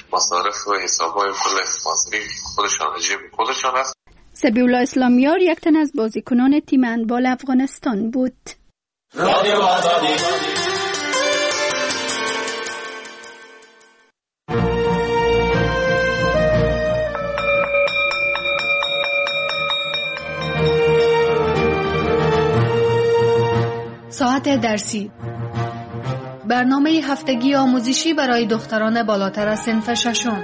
مصارف و حساب‌های کل اسپانسری خودشان جیب خودشان است. ذبیح الله اسلامیار یک تن از بازیکنان تیم هندبال افغانستان بود. رادیو آزادی. ساعت درسی، برنامه هفتگی آموزشی برای دختران بالاتر از صنف ششم.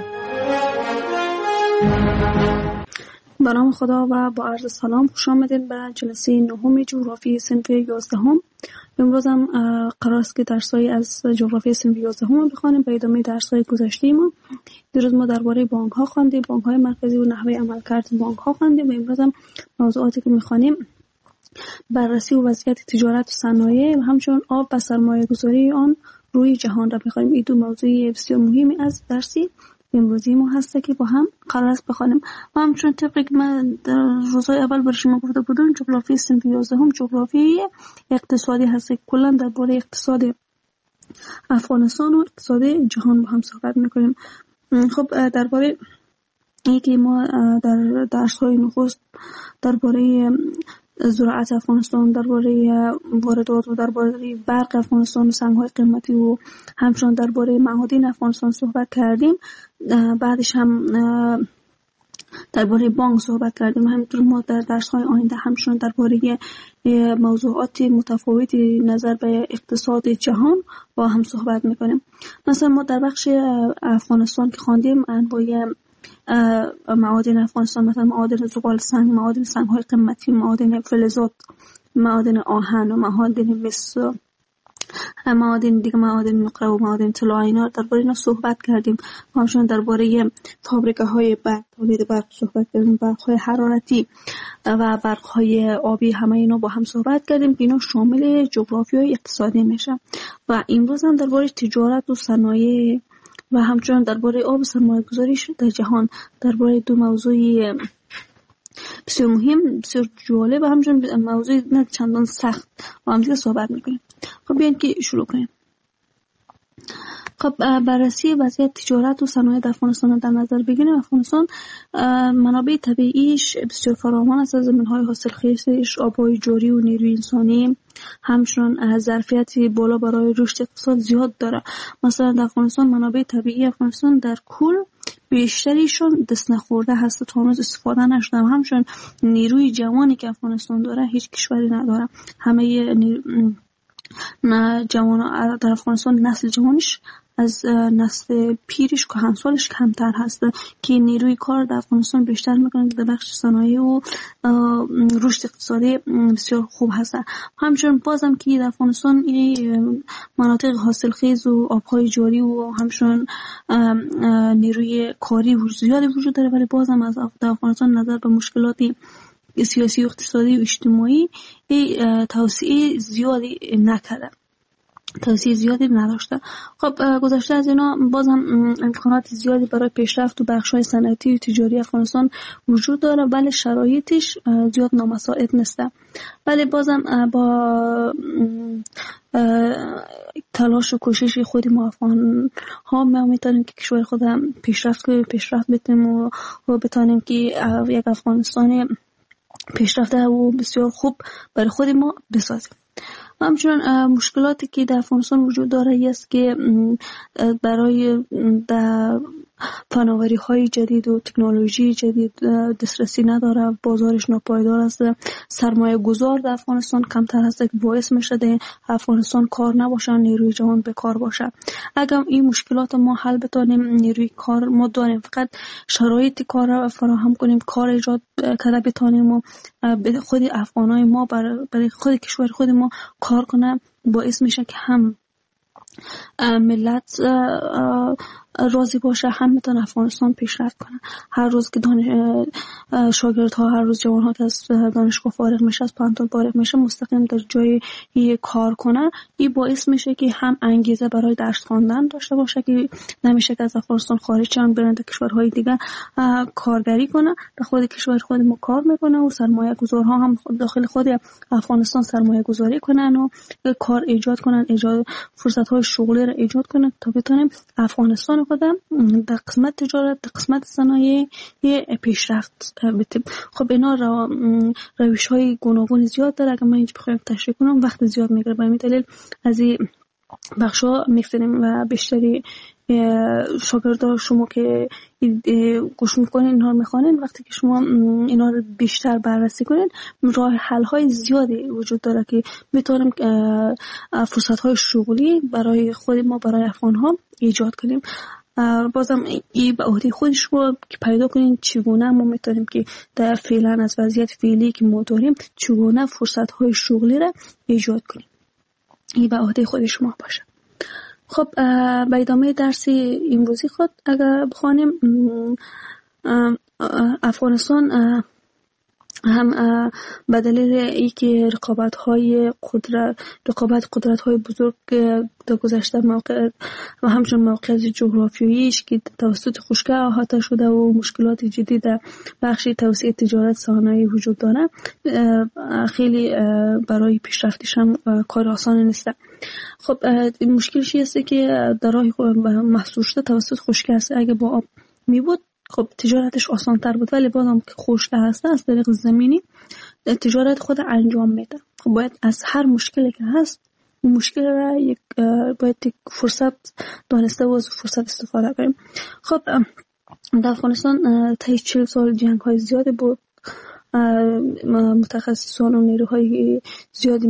به نام خدا و با عرض سلام خوش آمدید به جلسه نهم جغرافی صنف 11. امروز هم قرار است که درس‌های از جغرافی صنف 11 بخوانیم به ادامه درس‌های گذشته ما. دیروز ما درباره بانک‌ها خواندیم، بانک‌های مرکزی و نحوه عملکرد بانک‌ها خواندیم و امروز هم موضوعاتی که می‌خوانیم بررسی و وضعیت تجارت و صنایع و همچنین آب و سرمایه‌گذاری آن روی جهان را می‌خوانیم. این دو موضوع بسیار مهمی از درسی امروزی ما هست که با هم قرار است بخوانیم. و همچنین طبقی که من در روزهای اول برای شما گفته بودم جغرافی صنف 11 جغرافی اقتصادی هست. کلا درباره اقتصاد افغانستان و اقتصاد جهان با هم صحبت می‌کنیم. خب درباره اینکه ما در درس‌های نخست درباره زراعت افغانستان، درباره واردات و درباره برق افغانستان و سنگ‌های قیمتی و همچنین درباره معادن افغانستان صحبت کردیم. بعدش هم درباره بانک صحبت کردیم. همینطور ما در درس‌های آینده همچنین درباره موضوعات متفاوتی نظر به اقتصاد جهان با هم صحبت می‌کنیم. مثلا ما در بخش افغانستان که خواندیم انواع معادن افغانستان، مثلا معادن زغال سنگ، معادن سنگ‌های قیمتی، معادن فلزات، معادن آهن و معادن مس، معادن دیگه، معادن نقره و معادن طلا، اینا درباره اینا صحبت کردیم. همچنین درباره فابریکه‌های برق، تولید برق صحبت کردیم، برق‌های حرارتی و برق‌های آبی، همه اینا با هم صحبت کردیم. اینا شامل جغرافیای اقتصادی میشه. و امروز هم درباره تجارت و صنایع و همچنین درباره آب و سرمایه‌گذاری در جهان، درباره دو موضوع بسیار مهم، بسیار جالب و همچنین موضوع نه چندان سخت با هم دیگه صحبت می‌کنیم. خب بیاین که شروع کنیم. خب بررسی وضعیت تجارت و صنایع در افغانستان در نظر بگیریم. افغانستان منابع طبیعیش بسیار فراوان است. زمین‌های حاصلخیزش، آب‌های جاری و نیروی انسانی، همچنین ظرفیت بالا برای رشد اقتصاد زیاد داره. مثلا در افغانستان منابع طبیعی افغانستان در کل بیشتریشون دست نخورده هست، تا هنوز استفاده نشده. همچنین نیروی جوانی که افغانستان داره هیچ کشوری نداره. همه جوان در افغانستان نسل جوانش از نسل پیرش که همسالش کمتر هست که نیروی کار در افغانستان بیشتر میکنه در بخش صنایع و رشد اقتصادی بسیار خوب هست. همچنین بازم که در افغانستان مناطق حاصلخیز و آبهای جاری و همچنین نیروی کاری زیادی وجود داره، ولی بازم از افغانستان نظر به مشکلاتی سیاسی و اقتصادی و اجتماعی توسعه زیادی نکرده، توسعه زیادی نداشته. خب گذشته از اینا باز هم امکانات زیادی برای پیشرفت و بخش‌های صنعتی و تجاری افغانستان وجود داره، ولی شرایطش زیاد نامساعد نیست. ولی بازم با تلاش و کوشش خود ما افغان ها ما میتونیم که کشور خود هم پیشرفت بتیم و بتونیم که یک افغانستان پیشرفته و بسیار خوب برای خود ما بسازیم. همچنین مشکلاتی که در افغانستان وجود داره است که برای فناوری های جدید و تکنولوژی جدید دسترسی نداره، بازارش ناپایدار است، سرمایه گذار در افغانستان کمتر هست که باعث میشه در افغانستان کار نباشه، نیروی جوان بیکار باشه. اگر این مشکلات ما حل بتونیم، نیروی کار ما داریم، فقط شرایط کار را فراهم کنیم، کار ایجاد کرده بتونیم و خود افغانای ما برای خود کشور خود ما کار کنه، باعث میشه که هم ملت راضی باشه، هم میتونه افغانستان پیشرفت کنه. هر روز که شاگردها، هر روز جوانها که از دانشگاه فارغ میشه، از پانتون فارغ میشه، مستقیم در جای کار کنه، این باعث میشه که هم انگیزه برای درس خواندن داشته باشه که نمیشه که از افغانستان خارج شن برن در کشورهای دیگه کارگری کنه، در خود کشور خود ما کار میکنه و سرمایه گذارها هم داخل خود افغانستان سرمایه گذاری کنن و کار ایجاد کنن، ایجاد فرصت های شغلی را ایجاد کنن تا بتونیم افغانستان خودم در قسمت تجارت، در قسمت صنایع پیشرفت بتیم. خب اینا روش های گوناگون زیاد داره. اگر من اینجا بخوایم تشریح کنم وقت زیاد میگیره. به همین دلیل از این بخشا میفتیم و بیشتری شاگردان شما که گوش میکنین اینها رو میخوانین، وقتی که شما اینا رو بیشتر بررسی کنین راه حل های زیادی وجود داره که میتونیم فرصت های شغلی برای خود ما، برای افغان ها ایجاد کنیم. بازم این به عهده خود شما که پیدا کنین چگونه ما میتونیم که در فعلا از وضعیت فعلی که ما داریم چگونه فرصت های شغلی را ایجاد کنیم. این به عهده خود شما باشه. خب به ادامه درس امروزی خود اگر بخوانیم، افغانستان هم به دلیل اینکه رقابت قدرت‌های بزرگ در گذشته موقع و همچنین موقعیت جغرافیاییش که توسط خشکی احاطه شده و مشکلات جدی در بخش توسعه تجارت صنایع وجود داره، خیلی برای پیشرفتش هم کار آسان نیست. خب مشکلش است که در راه محصول شده توسط خشکی است. اگه با آب می بود خب تجارتش آسان تر بود، ولی بازم که خشکی هست از طریق زمینی تجارت خود انجام میده. خب باید از هر مشکلی که هست مشکل را باید فرصت دانسته و از فرصت استفاده کنیم. خب در افغانستان تا 40 سال جنگ های زیاده بود. متخصصان و نیروهای زیادی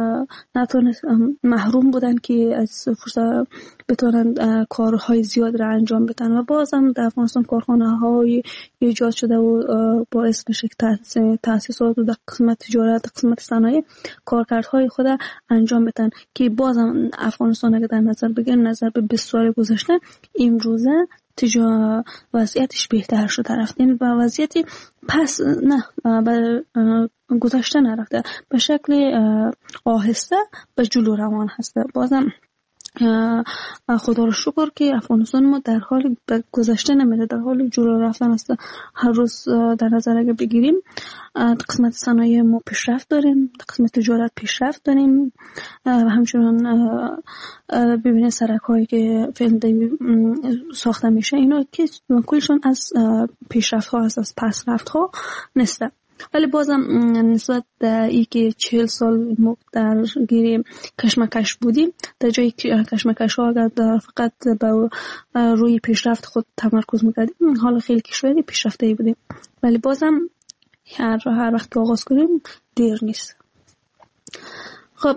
محروم بودن که از فرصت بتونن کارهای زیاد را انجام بدن و بازم در افغانستان کارخانه های ایجاد شده و باعث میشه که تأسیسات در قسمت تجارت، در قسمت صنایع کارکردهای خود انجام بدن که بازم افغانستان اگر در نظر بگیریم نظر به 20 سال گذشته امروزه وضعیتش بهتر شده رفت. این با وضعیتی پس نه گذشته نرفته، به شکل آهسته به جلو روان هسته. بازم خدا رو شکر که افغانستان ما در حال گذشته نمیده، در حال جلو رفتن است. هر روز در نظر اگر بگیریم قسمت صنایع ما پیشرفت داریم، قسمت تجارت پیشرفت داریم و همچنان ببینید سرک هایی که فعلا ساخته میشه اینا که کلشون از پیشرفت ها هست، از پسرفت ها نیست. ولی بازم نسبت ای که 40 سال ما در گیری کشمکش بودیم، در جایی کشمکش ها اگر فقط با روی پیشرفت خود تمرکز میکردیم حالا خیلی کشوری پیشرفته بودیم، ولی بازم هر وقت که آغاز کنیم دیر نیست. خب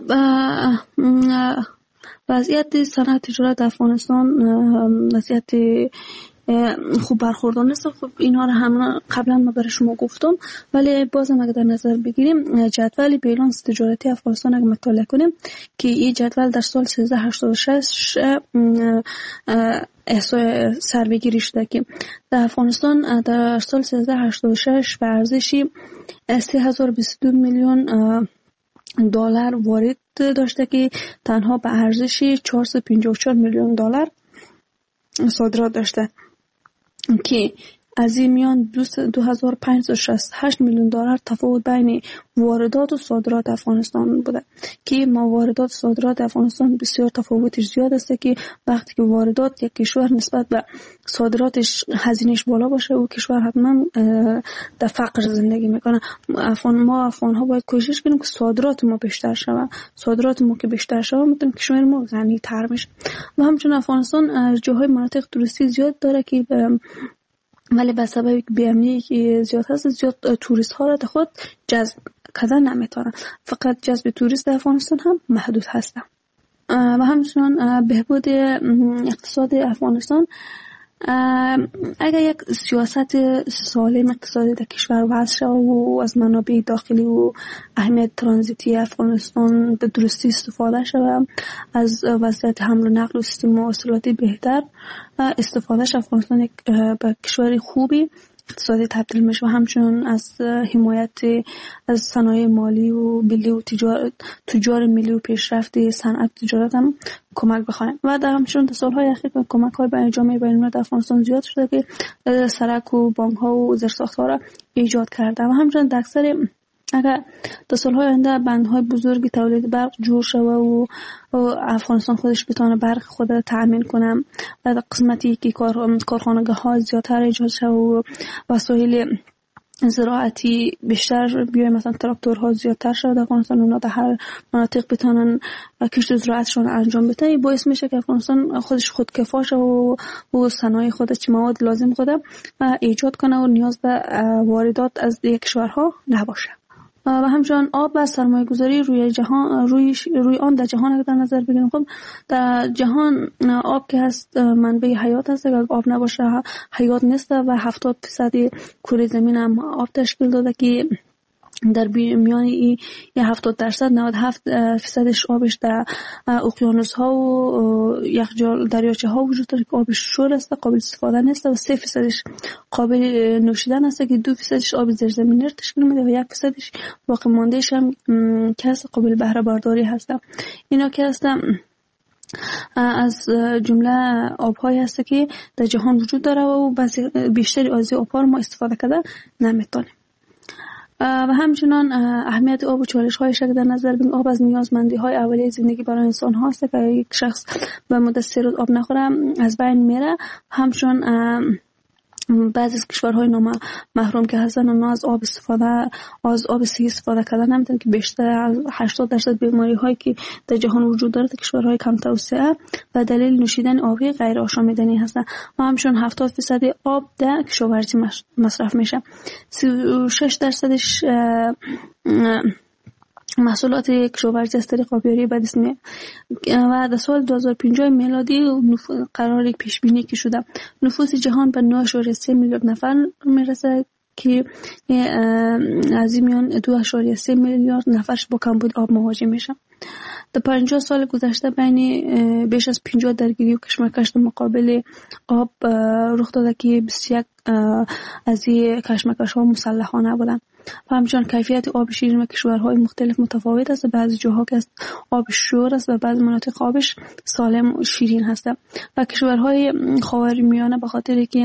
وضعیت صنعت تجارت افغانستان وضعیت خوب برخوردار نیست. خب اینها رو هم قبلا ما برای شما گفتم، ولی بازم اگر در نظر بگیریم جدول بیلانس تجارتی افغانستان اگر مطالعه کنیم که این جدول در سال 1386 احصای سربگیری شده که در افغانستان در سال 1386 به ارزش 3022 میلیون دلار وارد داشته که تنها به ارزش 454 میلیون دلار صادرات داشته که از این میان 2568 میلیون دلار تفاوت بین واردات و صادرات افغانستان بوده که ما واردات و صادرات افغانستان بسیار تفاوتش زیاد است که وقتی که واردات یک کشور نسبت به صادراتش هزینهش بالا باشه و کشور حتما در فقر زندگی میکنه. ما افغان ها باید کوشش کنیم که صادرات ما بیشتر شود. صادرات ما که بیشتر شود میتونیم کشور ما غنی تر بشه. و همچنین افغانستان جاهای مناطق توریستی زیاد داره که ولی به سبب بی‌امنی که زیاد هست زیاد توریست ها را تا خود جذب کردن نمیتونن. فقط جذب توریست در افغانستان هم محدود هست. و همچنین بهبود اقتصاد افغانستان اگر یک سیاست سالم اقتصادی در کشور وضع شود و از منابع داخلی و اهمیت ترانزیتی افغانستان به درستی استفاده شود، از وضعیت حمل و نقل و سیستم مواصلاتی بهتر استفاده شود، افغانستان یک به کشور خوبی اقتصادی تبدیل میشه و همچنین از حمایت از صنایع مالی و ملی و تجار ملی و پیشرفت صنعت تجارت هم کمک بخواهیم. و در همچنین در سالهای اخیر کمک های برای جامعه بین‌المللی افغانستان زیاد شده که سرک و بانک ها و زیرساخت ها را ایجاد کرده و همچنین در اکثر اگر در سالهای آینده بندهای بزرگی تولید برق جور شوه و افغانستان خودش بتونه برق خود را تأمین کنه و در قسمتی که کارخانگاه ها زیادتر ایجاد شوه و وسایل زراعتی بیشتر بیای، مثلا تراکتورها زیادتر شده در افغانستان، اونا در هر مناطق بتونن کشت زراعتشون انجام بده. این باعث میشه که افغانستان خودش خودکفا شه و صنایع خودش مواد لازم خود ایجاد کنه و نیاز به واردات از دیگر کشورها نباشه. و همچنان آب و سرمایه گذاری روی آن در جهان اگر در نظر بگیریم، خب در جهان آب که هست منبع حیات هست. اگر آب نباشه حیات نیست و 70% کره زمین هم آب تشکیل داده که در میان این 70% 97% آبش در اقیانوس ها و یخچال دریاچه ها وجود داره که آبش شور است، قابل استفاده نیست و 3% قابل نوشیدن است که 2% آب زیرزمینی تشکیل میده و 1% باقی ماندهش هم که هست قابل بهره برداری هست. اینا که هست از جمله آب‌هایی هست که در جهان وجود داره و بیشتری از آب‌ها ما استفاده کرده نمیتونیم. و همچنان اهمیت آب و چالش‌هایش که در نظر بگیریم، آب از نیازمندی‌های اولیه زندگی برای انسان هاست که یک شخص به مدت 3 روز آب نخوره از بین میره. همچنان بعضی از کشورهای محروم که هستن اونا از آب صحی استفاده کردن نمیتونن که بیشتر از 80% بیماری‌هایی که در جهان وجود داره در کشورهای کم توسعه و دلیل نوشیدن آبی غیر آشامیدنی هستن. و همچنین 70% آب در کشاورزی مصرف میشه. 36% محصولات کشاورزی از طریق آبیاری به دست میاد و در سال 2050 میلادی قرار پیش بینی که شده نفوس جهان به 9.3 میلیارد نفر میرسه که از این میان 2.3 میلیارد نفرش با کمبود آب مواجه میشه. در 50 سال گذشته بین بیش از 50 درگیری و کشمکش مقابل آب رخ داده که 21 از این کشمکش ها مسلحانه بودن. و همچنان کیفیت آب شیرین و کشورهای مختلف متفاوت است. بعضی جاها که آب شور است و بعضی مناطق آبش سالم و شیرین هست. و کشورهای خاورمیانه به خاطر که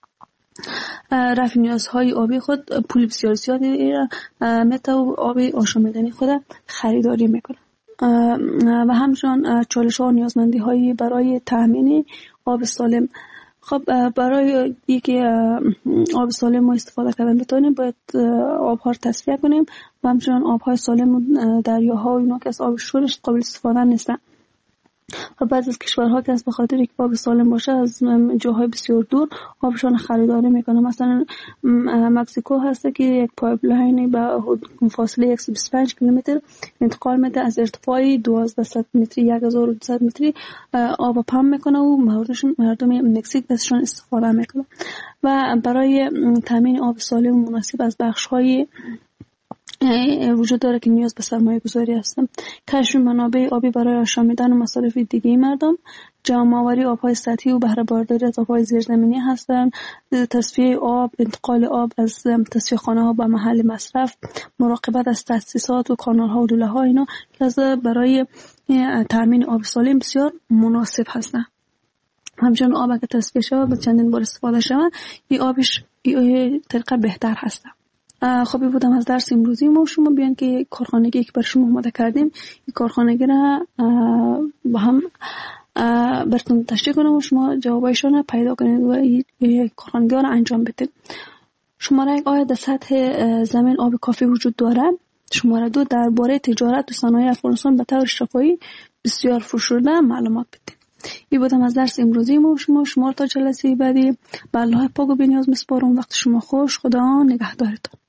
رفع نیازهای آبی خود پول بسیار زیادی متر و آب آشامیدنی خود خریداری میکنه. و همچنان چالش ها و نیازمندی هایی برای تامین آب سالم. خب برای اینکه آب سالم ما استفاده کردن بتونیم باید آبها رو تصفیه کنیم و همچنان آبهای سالم دریاها و اینا که از آب شورش قابل استفاده نیستن. و بعضی از کشورها که از به خاطر اینکه آب سالم باشه از جاهای بسیار دور آبشون خریداری میکنه. مثلا مکزیکو هست که یک پایپلاین به فاصله 125 کیلومتر انتقال میده از ارتفاع 1200 متری 1200 متری آب پمپ میکنه و مردم مکزیک دستشون استفاده میکنه. و برای تامین آب سالم و مناسب از بخش‌های وجود داره که نیاز به سرمایه گذاری هستن. کشف منابع آبی برای آشامیدن و مصارف دیگه مردم، جمع‌آوری آب‌های سطحی و بهره برداری از آب‌های زیرزمینی هستند، تصفیه آب، انتقال آب از تصفیه خانه‌ها به محل مصرف، مراقبت از تأسیسات و کانال‌ها و لوله‌ها، اینا که برای تامین آب سالم بسیار مناسب هستند. همچنین آب که تصفیه شود و چندین بار استفاده شود، این آبش طریقه بهتر هست. خب بودم از درس امروزی ما شما بیان که کارخانگی که بر شما آماده کردیم این کارخانگی را با هم براتون تشریح کنم و شما جوابایشان را پیدا کنید و این کارخانگی را انجام بدید. شماره 1 آیا در سطح زمین آب کافی وجود دارد؟ شماره 2 درباره تجارت و صنایع افغانستان به طور شفاهی بسیار فروشنده معلومات بدید. این بودم از درس امروزی ما شما تا جلسه بعدی به الله پاک و بی‌نیاز میسپارم. وقت شما خوش. خدا نگهدارتون.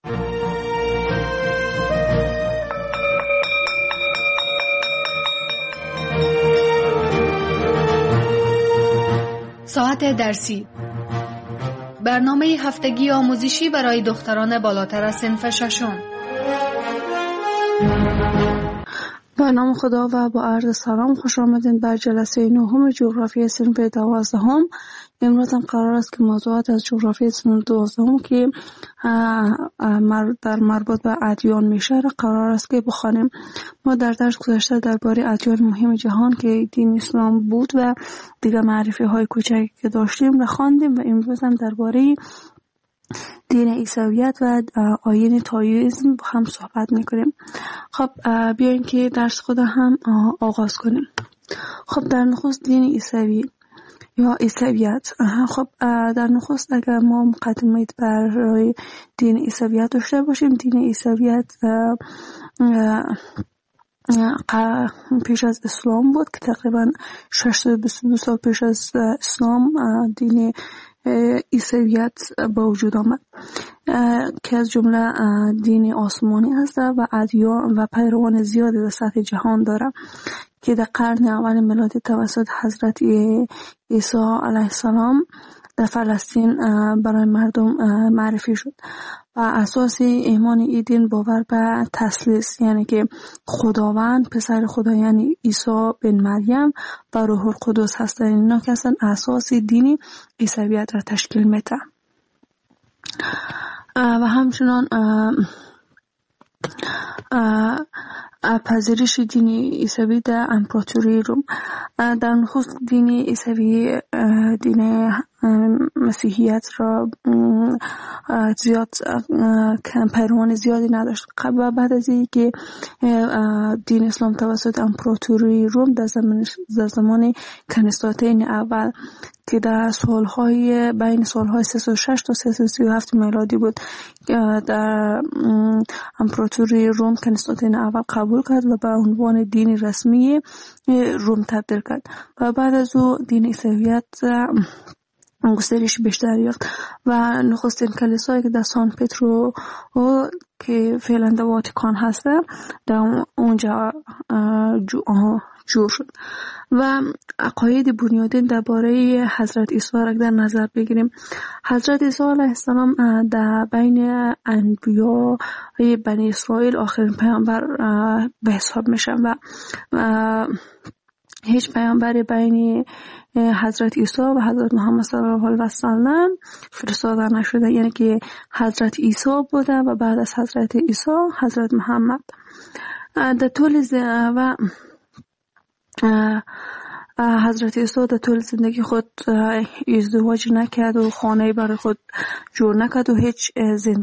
ساعت درسی، برنامه هفتگی آموزشی برای دختران بالاتر از صنف ششم. به نام خدا و با عرض سلام خوش آمدین بر جلسه 9 جغرافی صنف 12. امروز هم قرار است که موضوعات از جغرافی صنف 12 که در مربوط به ادیان میشه را قرار است که بخوانیم. ما در درس گذشته درباره ادیان مهم جهان که دین اسلام بود و دیگر معرفی های کوچکی که داشتیم را خواندیم و امروز هم درباره دین عیسویت و آیین تائویسم هم صحبت میکنیم. خب بیاین که درس خود هم آغاز کنیم. خب در نخست دین عیسوی یا عیسویت. خب در نخست اگر ما مقدمه برای دین عیسویت داشته باشیم، دین عیسویت پیش از اسلام بود که تقریبا 622 سال پیش از اسلام دین عیسویت به وجود آمد که از جمله دین آسمانی هست و ادیان و پیروان زیادی در سطح جهان داره که در قرن اول میلادی توسط حضرت عیسی علیه السلام در فلسطین برای مردم معرفی شد. و اساس ایمان این دین باور به تثلیث، یعنی که خداوند پسر خدا یعنی عیسی بن مریم و روح القدس هستند. اینا که اصلا اساس دینی عیسویت را تشکیل میده. و همچنان پذیرش دین عیسوی در امپراتوری روم. در نخست دین عیسوی دین مسیحیت را زیاد پیروان زیادی نداشت. بعد از اینکه دین اسلام توسط امپراتوری روم در زمان کنستانتین اول که در سالهای بین سالهای 306 تا 337 میلادی بود در امپراتوری روم کنستانتین اول قبول کرد و به عنوان دین رسمی روم تبدیل کرد و بعد از او دین عیسویت گسترش بیشتر یافت و نخستین کلیسایی که در سان پترو که فعلا در واتیکان هست در اونجا جور شد. و عقاید بنیادین درباره حضرت عیسی را در نظر بگیریم. حضرت عیسی علیه السلام در بین انبیاء بنی اسرائیل آخرین پیامبر به حساب میشن و هیچ پیامبری بین حضرت عیسی و حضرت محمد صلی الله علیه و سلم فرستاده نشده، یعنی که حضرت عیسی بوده و بعد از حضرت عیسی حضرت محمد. در طول و حضرت عیسی در طول زندگی خود ازدواج نکرد و خانه برای خود جور نکرد و هیچ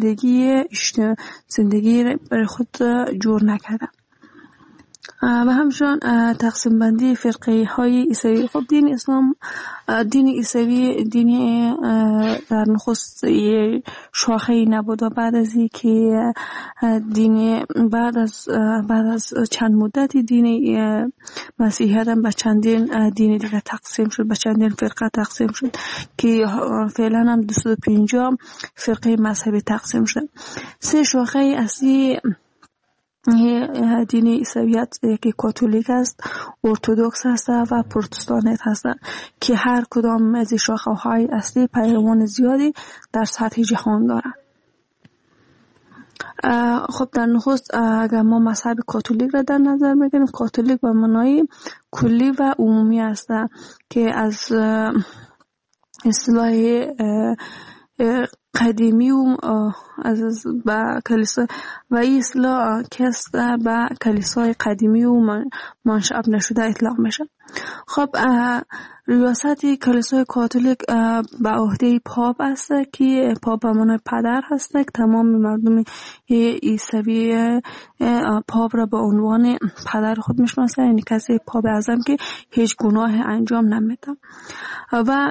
زندگی برای خود جور نکرد. و همچنان تقسیم بندی فرقه های عیسوی. خب دین اسلام دین عیسوی دین در نخست شاخه نبود و بعد از اینکه دین بعد از چند مدتی دین مسیحیت هم به چندین دین دیگه تقسیم شد، به چندین فرقه تقسیم شد که فعلا هم 250 فرقه مذهبی تقسیم شد. 3 شاخه اصلی دین عیسویت یکی کاتولیک است، ارتدوکس است و پروتستانت هست که هر کدام از این شاخه‌های اصلی پیروان زیادی در سطح جهان دارند. خب در نخست اگر ما مذهب کاتولیک را در نظر بگیریم، کاتولیک به معنای کلی و عمومی است که از اصطلاح قدیمی و از با کلیسا و این اصطلاح کس با کلیسای قدیمی و منشأ نشده اطلاق میشه. خب ریاست کلیسای کاتولیک به عهده پاپ است که پاپ به معنای پدر هست که تمام مردم عیسوی پاپ را به عنوان پدر خود میشناسه، یعنی کسی پاپ اعظم که هیچ گناه انجام نمیده. و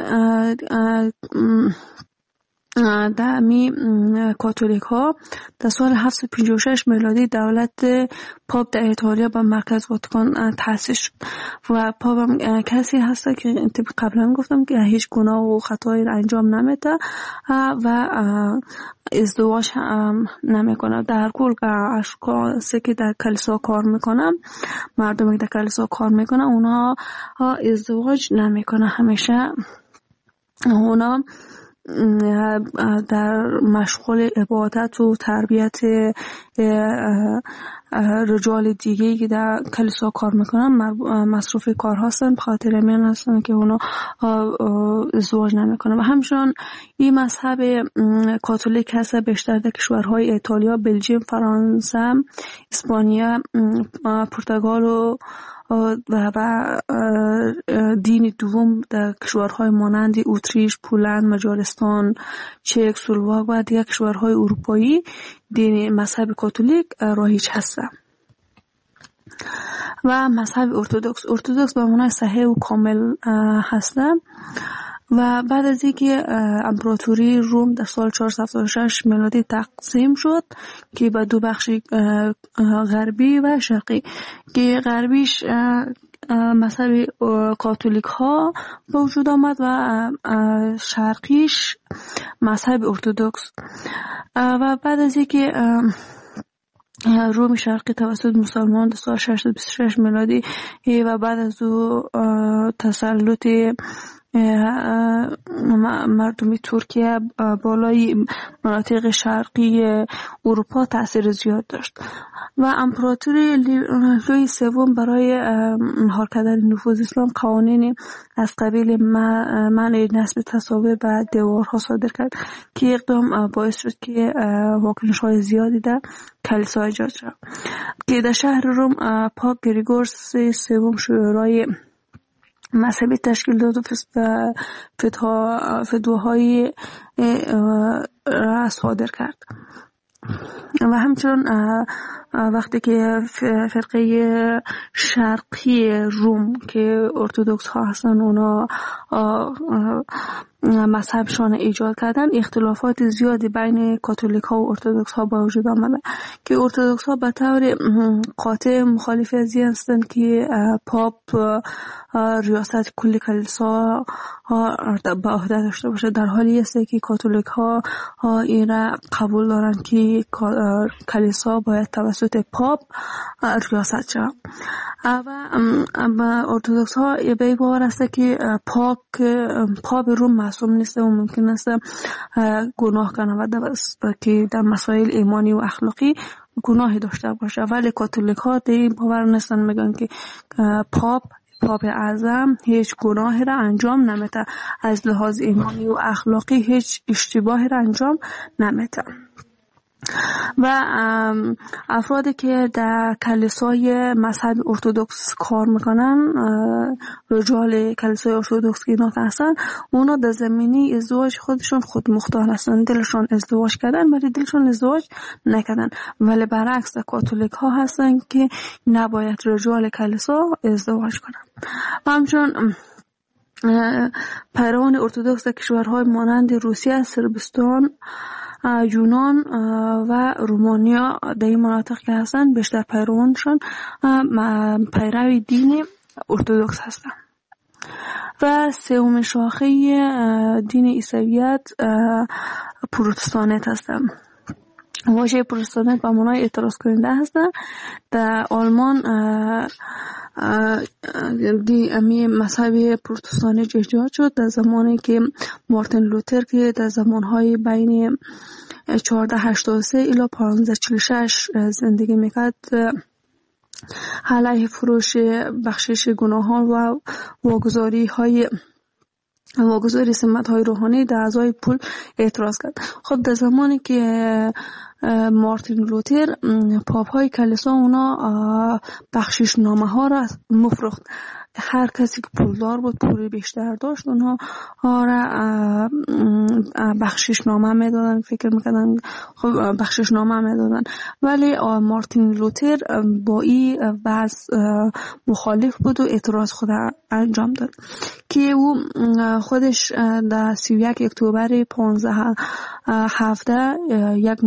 در کاتولیک ها در سال 756 میلادی دولت پاپ در ایتالیا به مرکز واتیکان تأسیس شد و پاپ هم کسی هست که قبلا گفتم که هیچ گناه و خطایی را انجام نمیده و ازدواج نمیکنه. در کل اشخاصی که در کلیسا کار میکنن، مردمی که در کلیسا کار میکنن، اونا ازدواج نمیکنه. همیشه اونا در مشغول عبادت و تربیت رجال دیگه‌ای که در کلیسا کار میکنن مصروف کار هستن، بخاطر همین هستن که اونا ازدواج نمیکنن. و همچنان این مذهب کاتولیک هست بیشتر در کشورهای ایتالیا، بلژیم، فرانسه، اسپانیا، پرتغال و و دین دوم در کشورهای مانند اتریش، پولند، مجارستان، چک، سلواک و دیگر کشورهای اروپایی دین مذهب کاتولیک رایج هست. و مذهب ارتدوکس به معنای صحیح و کامل هست. و بعد از اینکه امپراتوری روم در سال 476 میلادی تقسیم شد که به دو بخش غربی و شرقی، که غربیش مذهب کاتولیک ها به وجود آمد و شرقیش مذهب ارتدوکس. و بعد از اینکه روم شرقی توسط مسلمان در سال 626 میلادی و بعد از او تسلط مردمی ترکیه بالای مناطق شرقی اروپا تأثیر زیاد داشت و امپراتوری لویی سوم برای مهار کردن نفوذ اسلام قوانین از قبیل منع نصب تصاویر به دیوارها صادر کرد که اقدام باعث شد که واکنش‌های زیادی در کلیسا ایجاد شد، که در شهر روم پاپ گریگورس سوم شورای مذهبی تشکیل داد و فتواهای را صادر کرد. و همچنین وقتی که فرقه شرقی روم که ارتدوکس ها هستن اونا مذهبشان ایجاد کردن، اختلافات زیادی بین کاتولیک ها و ارتدوکس ها با وجود آمده که ارتدوکس ها به طور قاطع مخالف از این هستند که پاپ ریاست کل کلیسا به عهده داشته باشه، در حالی است که کاتولیک ها این را قبول دارند که کلیسا باید توسط پاپ ریاست شود. و ارتدوکس ها به این باور است که پاپ روم معصوم نیست و ممکن است گناه کنه و که در مسائل ایمانی و اخلاقی گناهی داشته باشه، ولی کاتولیک ها در این باور نیستن، میگن که پاپ اعظم هیچ گناهی را انجام نمیده، از لحاظ ایمانی و اخلاقی هیچ اشتباهی را انجام نمیده. و افرادی که در کلیسای مذهب ارتدوکس کار میکنن، رجال کلیسای ارتدوکس که اینا هستن، اونا در زمینه ازدواج خودشون خود مختار هستن، دلشون ازدواج کردن ولی دلشون ازدواج نکردن، ولی برعکس کاتولیک ها هستن که نباید رجال کلیسا ازدواج کنن. و همچنین پیروان ارتدوکس در کشورهای مانند روسیه، صربستان، یونان و رومانیا در این مناطق که هستن، بیشتر پیروانشان پیروی دین ارتدوکس هستن. و سومین شاخه دین عیسویت پروتستانیت هستن. واژه پروتستانیت به معنای اعتراض کننده هستن. در آلمان امی مذهب پروتستانی ایجاد شد در زمانی که مارتین لوتر که در زمانهای بین 1483 الی 1546 زندگی میکرد، علیه فروش بخشش گناهان و واگذاری سمت‌های روحانی در اعضای پول اعتراض کرد. خب در زمانی که مارتین لوتر، پاپ های کلیسا اونا بخشش نامه ها را مفروخت. هر کسی که پولدار بود، پول بیشتر داشت، اونها را بخشش نامه میدادن، فکر میکردن خب بخشش نامه میدادن. ولی مارتین لوتر با این وضع مخالف بود و اعتراض خود انجام داد که او خودش در 31 اکتبر 1517 یک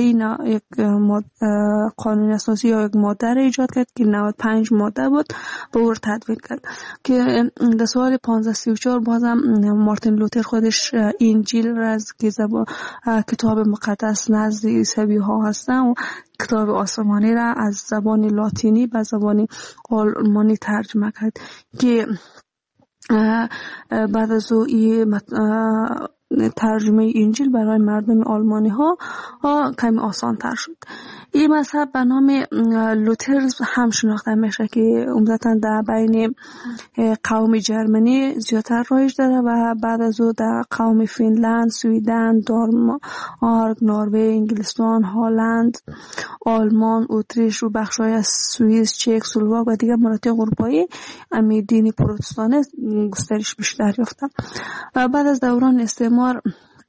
قانون اساسی یا یک ماده را ایجاد کرد که 95 ماده بود، به او تدوین کرد که در سال 1534 بازم مارتین لوتر خودش انجیل را از کتاب مقدس نزد عیسوی ها هستن و کتاب آسمانی را از زبان لاتینی به زبان آلمانی ترجمه کرد که بعد از او ترجمه انجیل برای مردم آلمانی ها کمی آسان تر شد. این مذهب به نام لوترز هم شناخته میشه که عمدتاً در بین قوم جرمنی زیادتر رایج داره و بعد از او در قوم فنلند، سویدن، دانمارک، نروژ، انگلستان، هلند، آلمان، اتریش و بخش‌های از سوئیس، چک، اسلواک و دیگر مناطق اروپایی امی دین پروتستانی گسترش بیشتر یافته. و بعد از دوران استعمار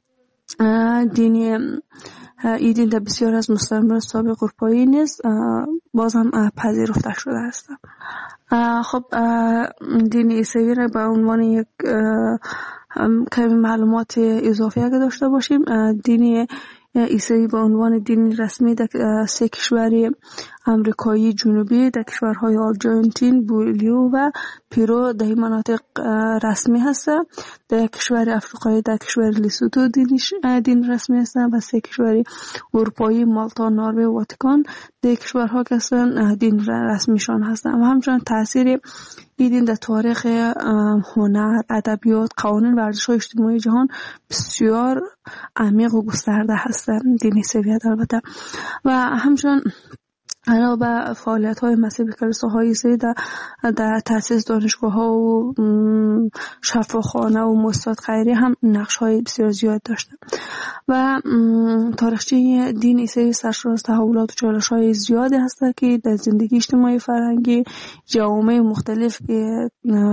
این دین در بسیار از مستعمرات سابق اروپایی نیز باز هم پذیرفته شده است. خب دین عیسوی را به عنوان یک کمی معلومات اضافی اگه داشته باشیم، دین عیسوی به عنوان دین رسمی در 3 کشور امریکایی جنوبی، در کشورهای آرژانتین، بولیو و پیرو در این مناطق رسمی هست. در کشور افریقایی در کشور لیسوتو دین رسمی هست و 3 کشور اروپایی مالتا، نروژ و واتیکان در کشورها که هستن دین رسمیشان هستن. و همچنین تاثیر این دین در تاریخ هنر، ادبیات، قوانین و ارزش‌های اجتماعی جهان بسیار عمیق و گسترده هست. دین عیسوی البته و همچنین علاوه بر فعالیت‌های مذهبی کلیساهای عیسوی در تأسیس دانشگاه‌ها و شفاخانه و مؤسسات خیریه هم نقش‌های بسیار زیاد داشته. و تاریخچه دین عیسوی سرشار از تحولات و چالش‌های زیادی هست که در زندگی اجتماعی فرهنگی جوامع مختلف که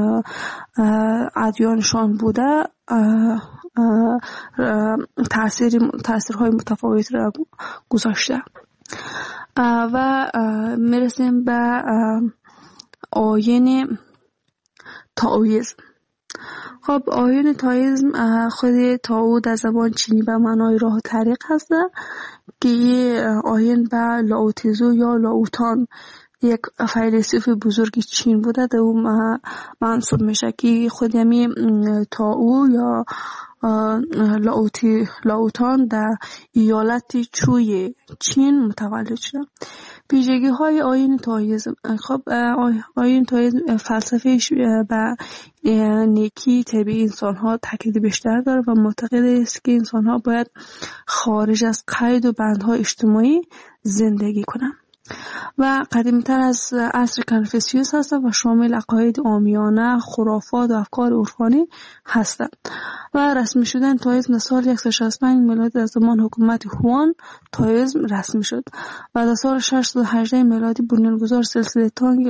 ادیانشان بوده تأثیرهای متفاوت را گذاشته. و میرسیم به آیین تائویسم. خب آیین تائویسم خود تائو در زبان چینی به معنای راه و طریق هست که آیین به لاوتزو یا لاوتان یک فیلسوف بزرگ چین بوده. در اون منصوب میشه که خود همی تائو یا لاوتان در ایالت چوی چین متولد شده. ویژگی های آیین تائویسم. خب آیین تائویسم فلسفه‌اش به نیکی طبیعی انسان ها تاکید بیشتر داره و معتقد است که انسان ها باید خارج از قید و بندهای اجتماعی زندگی کنند. و قدیمی‌تر از عصر کنفوسیوس هست و شامل عقاید عامیانه، خرافات و افکار عرفانی هستند. و رسمی شدن تائویسم سال 165 میلادی در زمان حکومت هوان تائویسم رسمی شد و در سال 618 میلادی بنیانگذار سلسله تانگ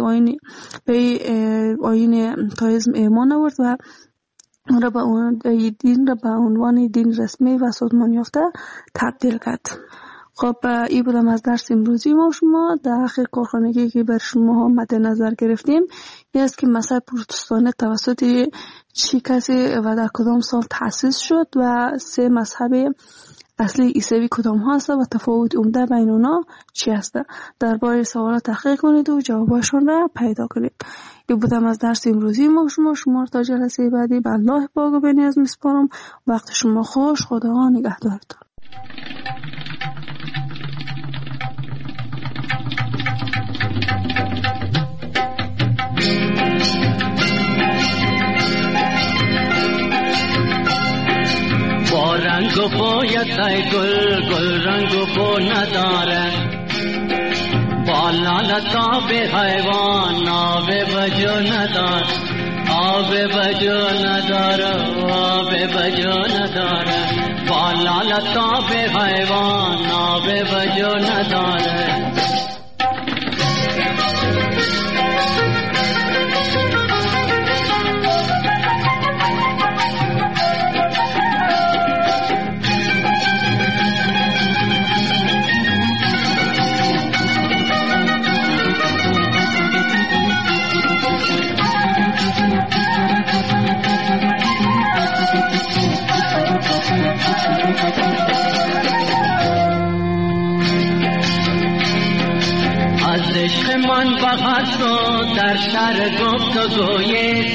آیین تائویسم ایمان آورد و اون را به عنوان دین رسمی و سازمان یافته تبدیل کرد. خب این بودم از درس امروزی ما شما. در آخر کارخانگی که بر شما مد نظر گرفتیم یه است که مذهب پروتستانی توسط چی کسی و در کدام سال تأسیس شد و 3 مذهب اصلی عیسوی کدام ها هست و تفاوت عمده بین اونا چی هست. درباره سوالات تحقیق کنید و جوابشون را پیدا کنید. این بودم از درس امروزی ما شما تا جلسه بعدی به الله پاک و بنیاز میسپارم. وقت شما خوش. خدا نگهدارتون. با رنگ و بویت گل رنگ و بو نداره، با لالتاب حیوان آب بجو نداره، آب بجو نداره، آب بجو نداره، با لالتاب حیوان آب بجو نداره. عشق من بغض و در شهر گفتگوی،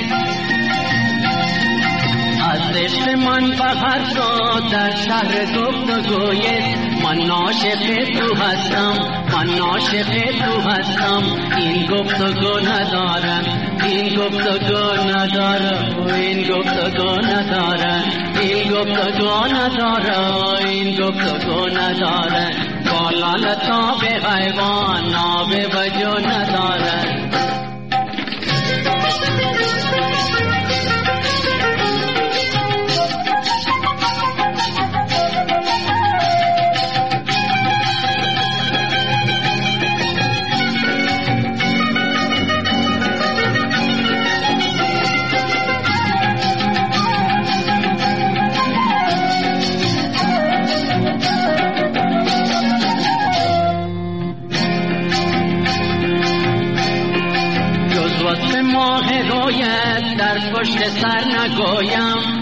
از عشق من بغض و در شهر گفتگوی، من عاشق تو هستم، من عاشق تو هستم، این گفتگو ندارم، این گفتگو ندارم، این گفتگو ندارم، این گفتگو ندارم، این گفتگو ندارم. با حالا تا به حیوان نابه وجو ندارد. ماه رویت در پشت سر نگویم،